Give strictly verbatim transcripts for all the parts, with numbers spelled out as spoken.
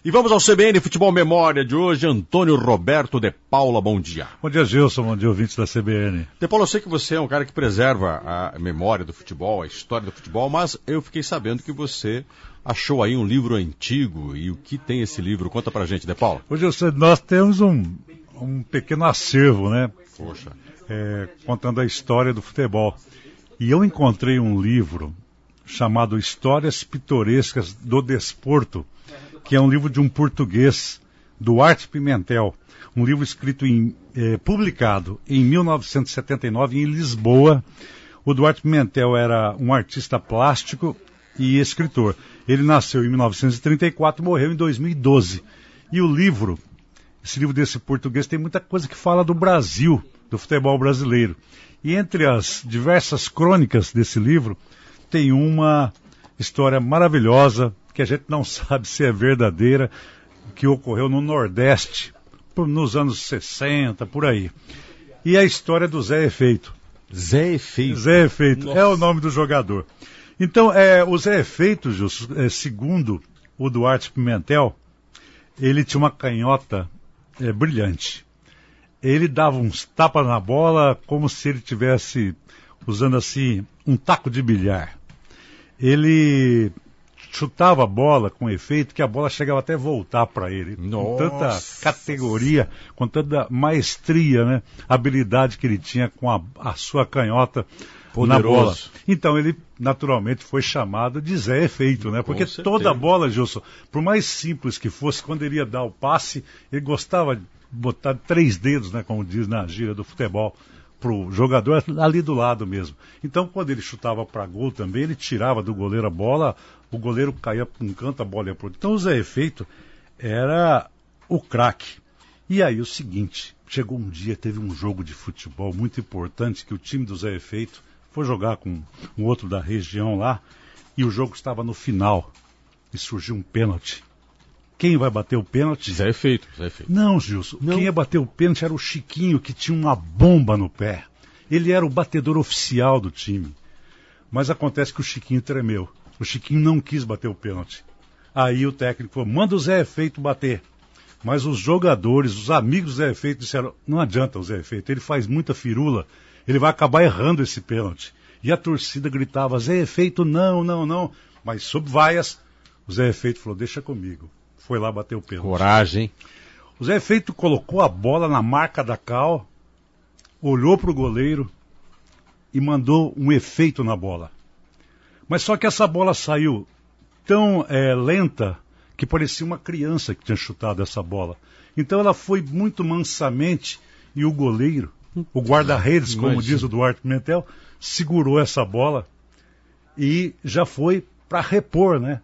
E vamos ao C B N Futebol Memória de hoje, Antônio Roberto de Paula, bom dia. Bom dia, Gilson, bom dia, ouvintes da C B N. De Paula, eu sei que você é um cara que preserva a memória do futebol, a história do futebol, mas eu fiquei sabendo que você achou aí um livro antigo, e o que tem esse livro? Conta pra gente, De Paula. Hoje nós temos um, um pequeno acervo, né? Poxa. É, contando a história do futebol. E eu encontrei um livro chamado Histórias Pitorescas do Desporto, que é um livro de um português, Duarte Pimentel, um livro escrito em, eh, publicado em mil novecentos e setenta e nove em Lisboa. O Duarte Pimentel era um artista plástico e escritor. Ele nasceu em mil novecentos e trinta e quatro e morreu em dois mil e doze. E o livro, esse livro desse português, tem muita coisa que fala do Brasil, do futebol brasileiro. E entre as diversas crônicas desse livro, tem uma história maravilhosa, que a gente não sabe se é verdadeira, que ocorreu no Nordeste, nos anos sessenta, por aí. E a história do Zé Efeito. Zé Efeito? Zé Efeito, Nossa. É o nome do jogador. Então, é, o Zé Efeito, Gilson, é, segundo o Duarte Pimentel, ele tinha uma canhota é, brilhante. Ele dava uns tapas na bola como se ele estivesse usando assim um taco de bilhar. Ele chutava a bola com efeito que a bola chegava até voltar para ele. Nossa. Com tanta categoria, com tanta maestria, né? Habilidade que ele tinha com a, a sua canhota Poderoso. Na bola. Então ele naturalmente foi chamado de Zé Efeito, né? Porque toda a bola, Gilson, por mais simples que fosse, quando ele ia dar o passe, ele gostava de botar três dedos, né? Como diz na gíria do futebol, pro jogador ali do lado mesmo. Então, quando ele chutava para gol também, ele tirava do goleiro a bola, o goleiro caía para um canto, a bola ia para outro. Então, o Zé Efeito era o craque. E aí, o seguinte, chegou um dia, teve um jogo de futebol muito importante, que o time do Zé Efeito foi jogar com um outro da região lá, e o jogo estava no final, e surgiu um pênalti. Quem vai bater o pênalti? Zé Efeito. Zé Efeito. Não, Gilson. Não. Quem ia bater o pênalti era o Chiquinho, que tinha uma bomba no pé. Ele era o batedor oficial do time. Mas acontece que o Chiquinho tremeu. O Chiquinho não quis bater o pênalti. Aí o técnico falou, manda o Zé Efeito bater. Mas os jogadores, os amigos do Zé Efeito disseram, não adianta o Zé Efeito, ele faz muita firula, ele vai acabar errando esse pênalti. E a torcida gritava, Zé Efeito, não, não, não. Mas sob vaias, o Zé Efeito falou, deixa comigo. Foi lá bater o pênalti. Coragem. O Zé Efeito colocou a bola na marca da cal, olhou para o goleiro e mandou um efeito na bola. Mas só que essa bola saiu tão é, lenta que parecia uma criança que tinha chutado essa bola. Então ela foi muito mansamente e o goleiro, o guarda-redes, como diz o Duarte Pimentel, segurou essa bola e já foi para repor, né?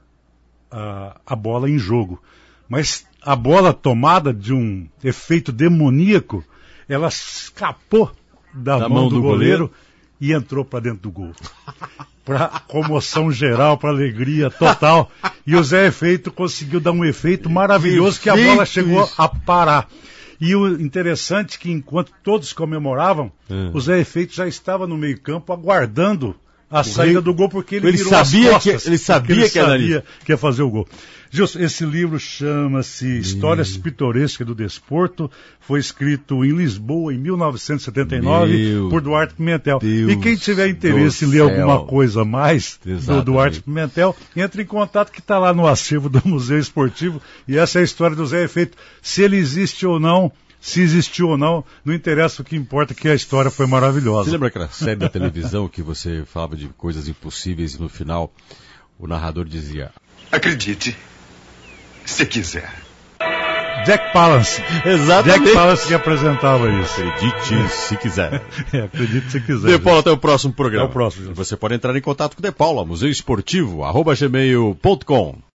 A, a bola em jogo. Mas a bola tomada de um efeito demoníaco, ela escapou da, da mão, mão do, do goleiro, goleiro e entrou para dentro do gol. Para comoção geral, para alegria total. E o Zé Efeito conseguiu dar um efeito maravilhoso que a bola chegou a parar. E o interessante é que enquanto todos comemoravam, hum. o Zé Efeito já estava no meio-campo aguardando a o saída rei... do gol, porque ele, ele virou sabia as costas, que ele sabia ele que era sabia ali. que ia fazer o gol. Gilson, esse livro chama-se Histórias Pitorescas do Desporto, foi escrito em Lisboa em mil novecentos e setenta e nove Meu por Duarte Pimentel. Deus e quem tiver interesse em ler alguma coisa a mais Exatamente. do Duarte Pimentel, entre em contato que está lá no acervo do Museu Esportivo, e essa é a história do Zé Efeito. Se ele existe ou não, se existiu ou não, não interessa, o que importa é que a história foi maravilhosa. Você lembra aquela série da televisão que você falava de coisas impossíveis e no final o narrador dizia: acredite, se quiser. Jack Palance. Exatamente. Jack Palance que apresentava isso. Acredite se quiser. É, acredite se quiser. De Paula, até o próximo programa. Até o próximo. Você pode entrar em contato com o De Paula, museu esportivo, arroba gmail ponto com.